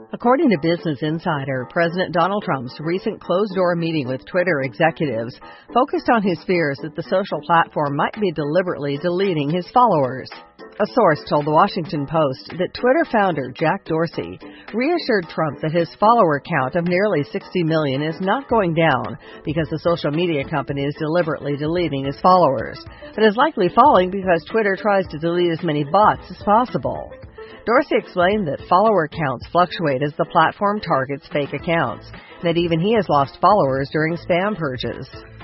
According to Business Insider, President Donald Trump's recent closed-door meeting with Twitter executives focused on his fears that the social platform might be deliberately deleting his followers. A source told the Washington Post that Twitter founder Jack Dorsey reassured Trump that his follower count of nearly 60 million is not going down because the social media company is deliberately deleting his followers, but is likely falling because Twitter tries to delete as many bots as possible. Dorsey explained that follower counts fluctuate as the platform targets fake accounts, and that even he has lost followers during spam purges.